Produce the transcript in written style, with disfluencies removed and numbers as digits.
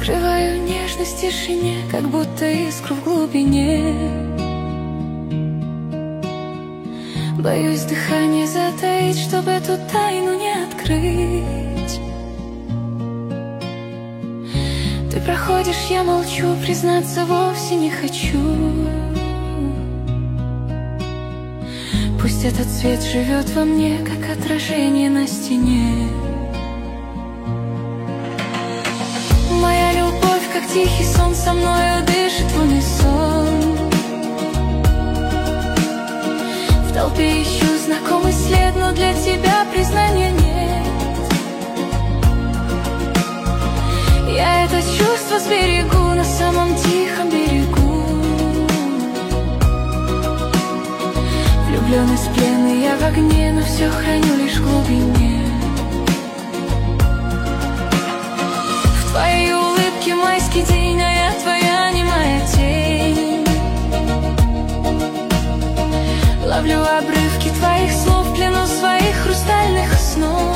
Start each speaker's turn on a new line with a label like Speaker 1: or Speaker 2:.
Speaker 1: Скрываю нежность в тишине, как будто искру в глубине. Боюсь дыхание затаить, чтобы эту тайну не открыть. Ты проходишь, я молчу, признаться вовсе не хочу. Пусть этот свет живет во мне, как отражение на стене. Моя любовь, как тихий сон, со мною дышит в унисон. В толпе ищу знакомый след, но для тебя признания нет. Я это чувство сберегу на самом тихом берегу. Влюбленность пленный, я в огне, но все храню лишь в глубине. В твоей улыбке майский день, а я твоя немая тень. Ловлю обрывки твоих слов, клянусь своих хрустальных снов.